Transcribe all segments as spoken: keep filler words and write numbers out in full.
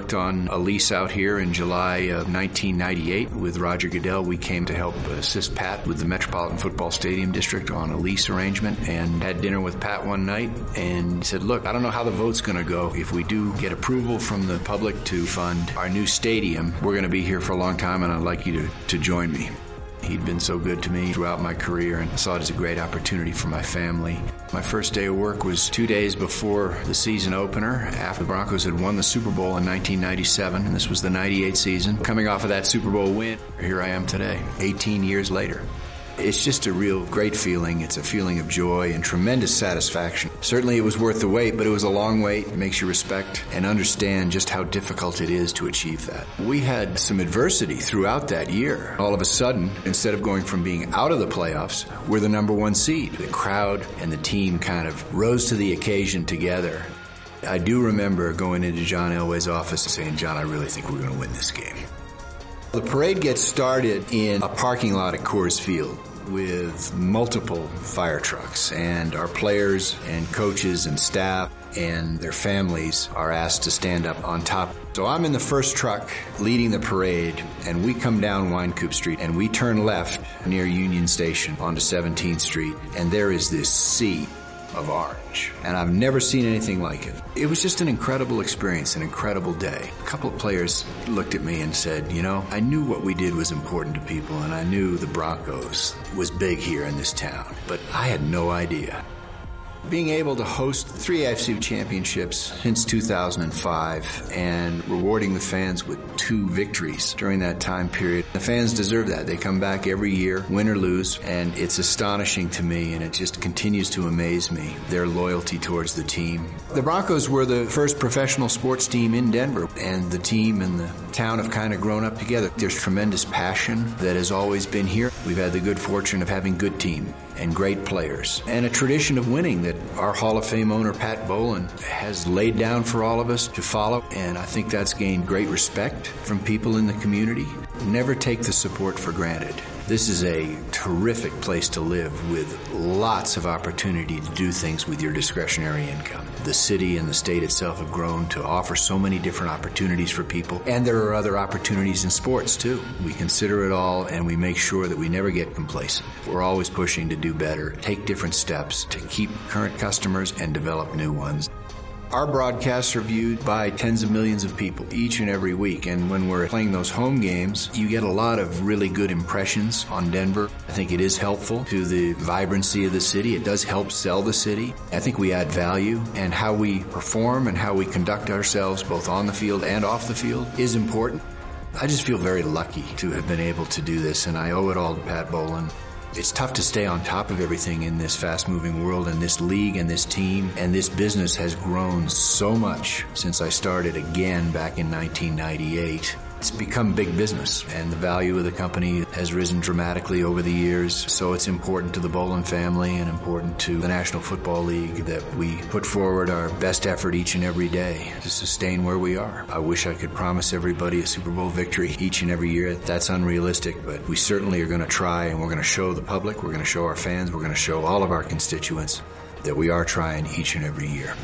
worked on a lease out here in July of nineteen ninety-eight with Roger Goodell. We came to help assist Pat with the Metropolitan Football Stadium District on a lease arrangement, and had dinner with Pat one night and said, look, I don't know how the vote's going to go. If we do get approval from the public to fund our new stadium, we're going to be here for a long time, and I'd like you to, to join me. He'd been so good to me throughout my career, and I saw it as a great opportunity for my family. My first day of work was two days before the season opener, after the Broncos had won the Super Bowl in nineteen ninety-seven, and this was the ninety-eight season. Coming off of that Super Bowl win, here I am today, eighteen years later. It's just a real great feeling. It's a feeling of joy and tremendous satisfaction. Certainly it was worth the wait, but it was a long wait. It makes you respect and understand just how difficult it is to achieve that. We had some adversity throughout that year. All of a sudden, instead of going from being out of the playoffs, we're the number one seed. The crowd and the team kind of rose to the occasion together. I do remember going into John Elway's office and saying, John, I really think we're going to win this game. The parade gets started in a parking lot at Coors Field with multiple fire trucks, and our players and coaches and staff and their families are asked to stand up on top. So I'm in the first truck leading the parade, and we come down Winecoop Street, and we turn left near Union Station onto seventeenth Street, and there is this sea of orange, and I've never seen anything like it. It was just an incredible experience, an incredible day. A couple of players looked at me and said, you know, I knew what we did was important to people, and I knew the Broncos was big here in this town, but I had no idea. Being able to host three A F C championships since two thousand five and rewarding the fans with two victories during that time period, the fans deserve that. They come back every year, win or lose, and it's astonishing to me, and it just continues to amaze me, their loyalty towards the team. The Broncos were the first professional sports team in Denver, and the team and the town have kind of grown up together. There's tremendous passion that has always been here. We've had the good fortune of having good team and great players, and a tradition of winning that our Hall of Fame owner, Pat Bowlen, has laid down for all of us to follow, and I think that's gained great respect from people in the community. Never take the support for granted. This is a terrific place to live with lots of opportunity to do things with your discretionary income. The city and the state itself have grown to offer so many different opportunities for people, and there are other opportunities in sports too. We consider it all, and we make sure that we never get complacent. We're always pushing to do better, take different steps to keep current customers and develop new ones. Our broadcasts are viewed by tens of millions of people each and every week, and when we're playing those home games, you get a lot of really good impressions on Denver. I think it is helpful to the vibrancy of the city. It does help sell the city. I think we add value, and how we perform and how we conduct ourselves both on the field and off the field is important. I just feel very lucky to have been able to do this, and I owe it all to Pat Bowlen. It's tough to stay on top of everything in this fast-moving world, and this league and this team and this business has grown so much since I started again back in nineteen ninety-eight. It's become big business, and the value of the company has risen dramatically over the years, so it's important to the Bowlen family and important to the National Football League that we put forward our best effort each and every day to sustain where we are. I wish I could promise everybody a Super Bowl victory each and every year. That's unrealistic, but we certainly are going to try, and we're going to show the public, we're going to show our fans, we're going to show all of our constituents that we are trying each and every year.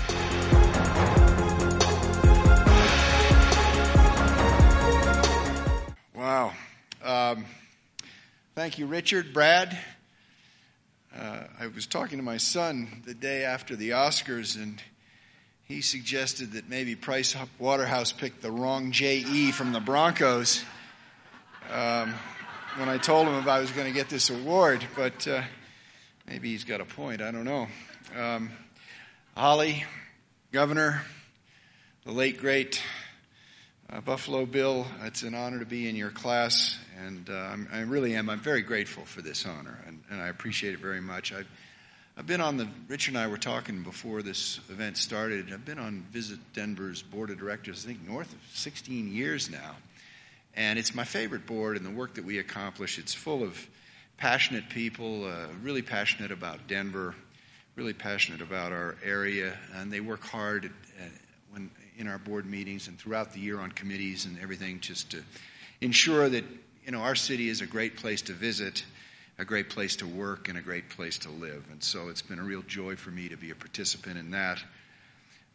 Wow. Um, thank you, Richard. Brad, uh, I was talking to my son the day after the Oscars, and he suggested that maybe Price Waterhouse picked the wrong J E from the Broncos um, when I told him if I was going to get this award, but uh, maybe he's got a point. I don't know. Um, Holly, Governor, the late, great Uh, Buffalo Bill, it's an honor to be in your class, and uh, I'm, I really am. I'm very grateful for this honor, and, and I appreciate it very much. I've, I've been on the, Rich and I were talking before this event started, I've been on Visit Denver's board of directors, I think north of sixteen years now, and it's my favorite board and the work that we accomplish. It's full of passionate people, uh, really passionate about Denver, really passionate about our area, and they work hard at, at, when in our board meetings and throughout the year on committees and everything, just to ensure that, you know, our city is a great place to visit, a great place to work, and a great place to live. And so it's been a real joy for me to be a participant in that.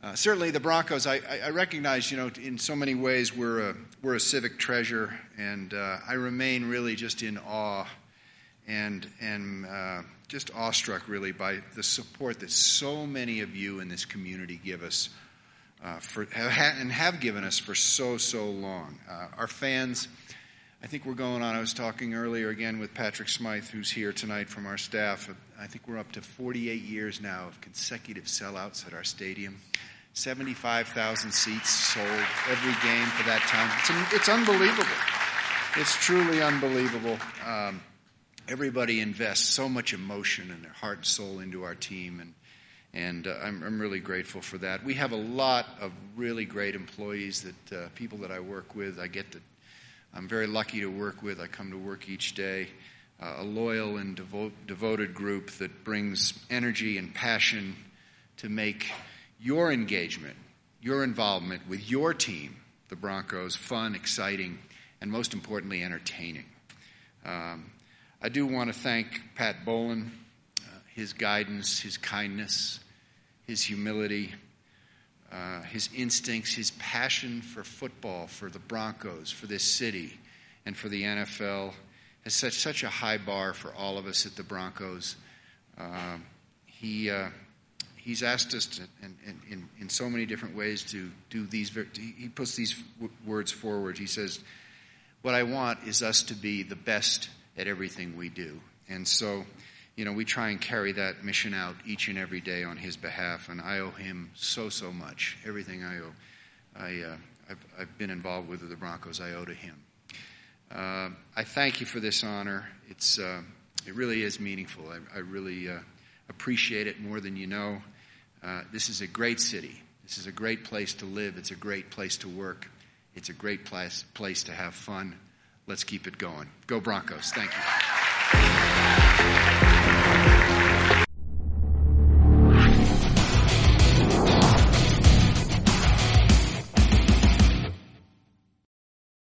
Uh, certainly, the Broncos. I, I recognize, you know, in so many ways, we're a we're a civic treasure, and uh, I remain really just in awe, and and uh, just awestruck, really, by the support that so many of you in this community give us, uh, for have, and have given us for so so long. Uh, our fans. I think we're going on, I was talking earlier again with Patrick Smythe, who's here tonight from our staff. I think we're up to forty-eight years now of consecutive sellouts at our stadium. seventy-five thousand seats sold every game for that time. It's, it's unbelievable. It's truly unbelievable. Um, everybody invests so much emotion and their heart and soul into our team, and and uh, I'm, I'm really grateful for that. We have a lot of really great employees, that uh, people that I work with. I get to I'm very lucky to work with. I come to work each day. Uh, a loyal and devo- devoted group that brings energy and passion to make your engagement, your involvement with your team, the Broncos, fun, exciting, and most importantly, entertaining. Um, I do want to thank Pat Bowlen, uh, his guidance, his kindness, his humility, Uh, his instincts, his passion for football, for the Broncos, for this city, and for the N F L has set such a high bar for all of us at the Broncos. Uh, he uh, he's asked us to, in, in, in so many different ways, to do these. He puts these w- words forward. He says, "What I want is us to be the best at everything we do," and so. You know, we try and carry that mission out each and every day on his behalf, and I owe him so, so much. Everything I owe, I, uh, I've, I've been involved with the Broncos, I owe to him. Uh, I thank you for this honor. It's, uh, it really is meaningful. I, I really uh, appreciate it more than you know. Uh, this is a great city. This is a great place to live. It's a great place to work. It's a great place, place to have fun. Let's keep it going. Go Broncos. Thank you.